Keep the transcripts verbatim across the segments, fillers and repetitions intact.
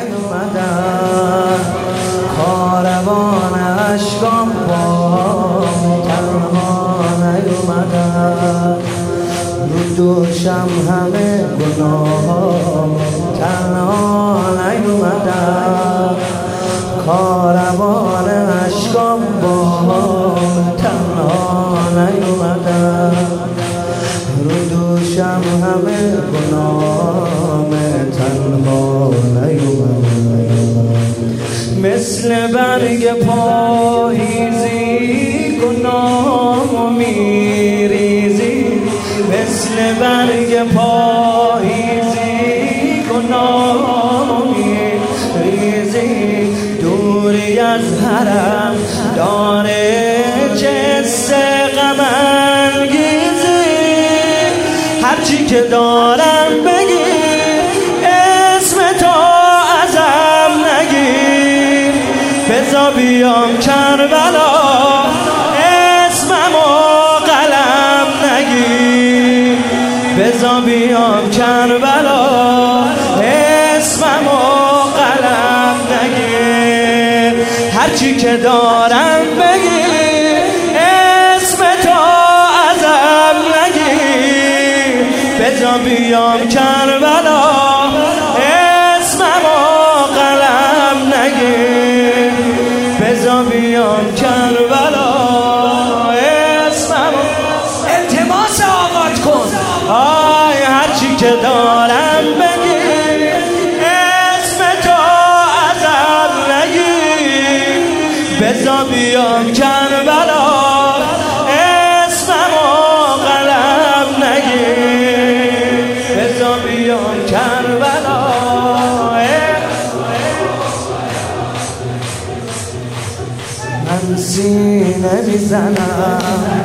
نیومدن کاروان عشقام با تنها نیومدن رو دوشم همه گناهام تنها نیومدن کاروان عشقام با تنها نیومدن رو دوشم همه گناهام تنها نیومدن مثل برگ پاییزی گناهامو میریزی مثل برگ پاییزی گناهامو میریزی دوری از حرم داره جس غم انگیزی هرچی که دارم بگیر اسم تو ازم نگیر بذار بیام کربلا اسممو قلم نگیر بذار بیام کربلا اسممو قلم نگیر هرچی که دارم بگیر اسم تو ازم نگیر بذار بیام کربلا اسممو قلم نگیر بذار بیام کربلا اسممو التماس آغاز کن آی هرچی که دارم بگیر اسم تو ازم نگیر بذار بیام کربلا اسممو قلم نگیر بذار بیام کربلا من سینه میزنم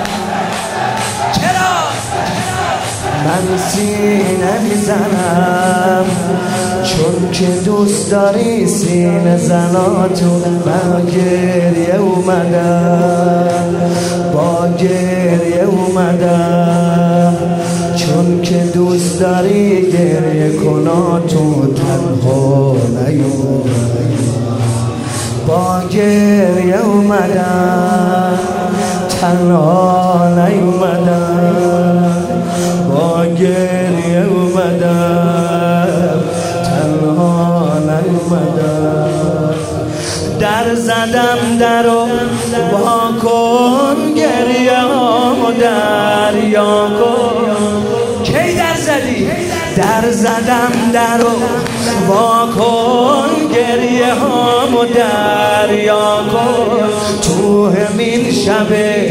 چرا من سینه میزنم چون که دوست داری سینه زناتون من گریه اومدم با گریه اومدم چون که دوست داری گریه کناتون تنها نیومدم با گریه اومدم تنها نیومدم با گریه اومدم تنها نیومدم در زدم در و وا کن گریه هامو دریا کن کی در زدی؟ در زدم در و وا کن گریه هامو دریا کن تو همین شب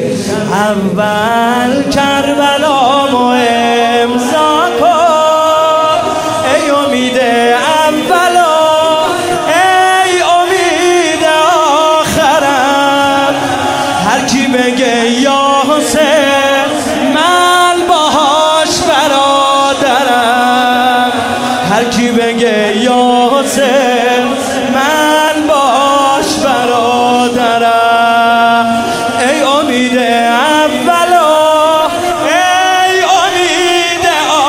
اول کربلامو امضا کن ای امید اولا ای امید آخرم هر کی بگه یا حسین من باهاش برادرم هر کی بگه یا حسین من باش برادرم ای امید اولا ای امید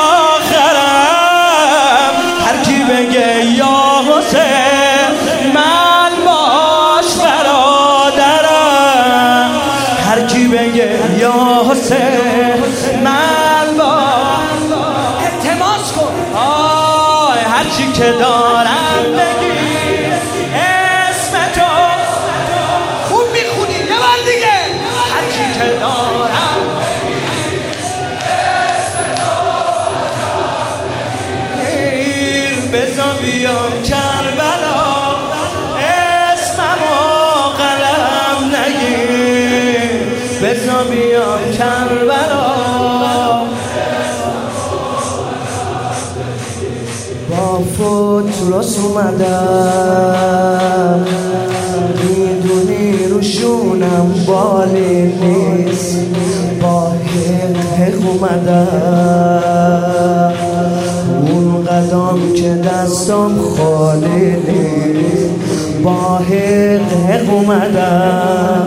آخرم هر کی بگه یا حسین من باش برادرم هر کی بگه یا حسین من باش التماس کن آی هرچی که دارم بگیر اسم تو خوب میخونی یه بار دیگه هرچی که دارم اسم تو بذار بیام کربلا اسممو قلم نگیر بذار بیام کربلا با فوت راست اومدم میدونی روشونم بالی نیست با حق حق اومدم اون قدم که دستم خالی نیست با حق حق اومدم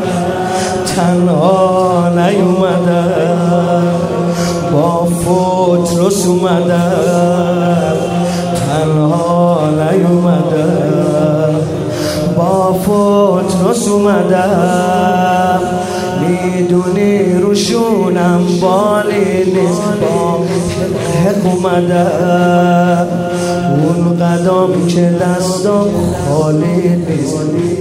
تنها نیومدم با فوت رس اومدم تنها نیومدم باز اومدم، میدونی روشونم بالی نیست، با حق اومدم. اون قدم که دستم خالی نیست،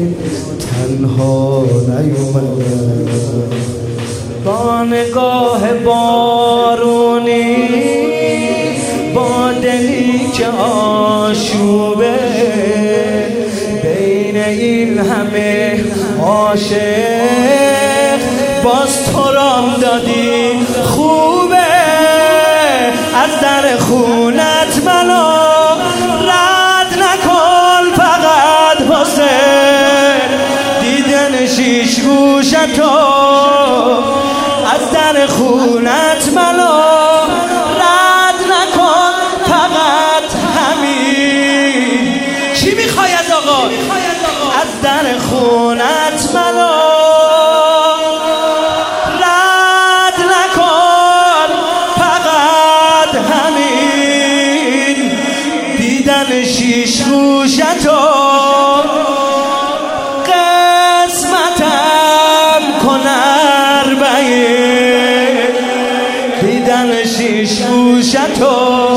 تنها نیومدم. با نگاه بارونی، با دلی که آشوبه، بین این همه عاشق باز تو رام دادی خوبه. از در خونت منو رد نکن، فقط واسه دیدن شیش گوشتو. از در خونت منو رد نکن، فقط همین. چی میخوای از آقا؟ از در خونت منو رد نکن، فقط همین. دیدن شیش گوشتو قسمتم کن اربعین. دیدن شیش گوشتو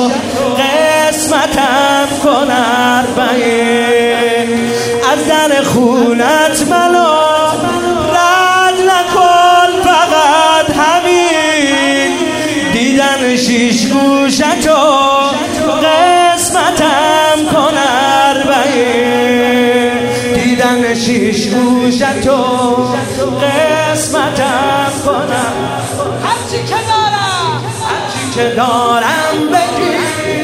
قسمتم کن اربعین. از در خونت منو رد نکن، فقط همین. دیدن شیش گوشتو قسمتم کن اربعین. دیدن شیش گوشتو قسمتم کنم. هرچی که دارم هرچی که دارم بگیر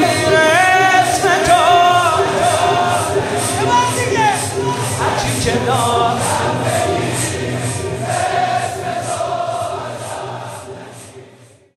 اسم تو. هرچی که دارم